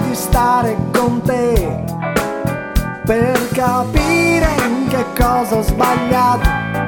di stare con te per capire in che cosa ho sbagliato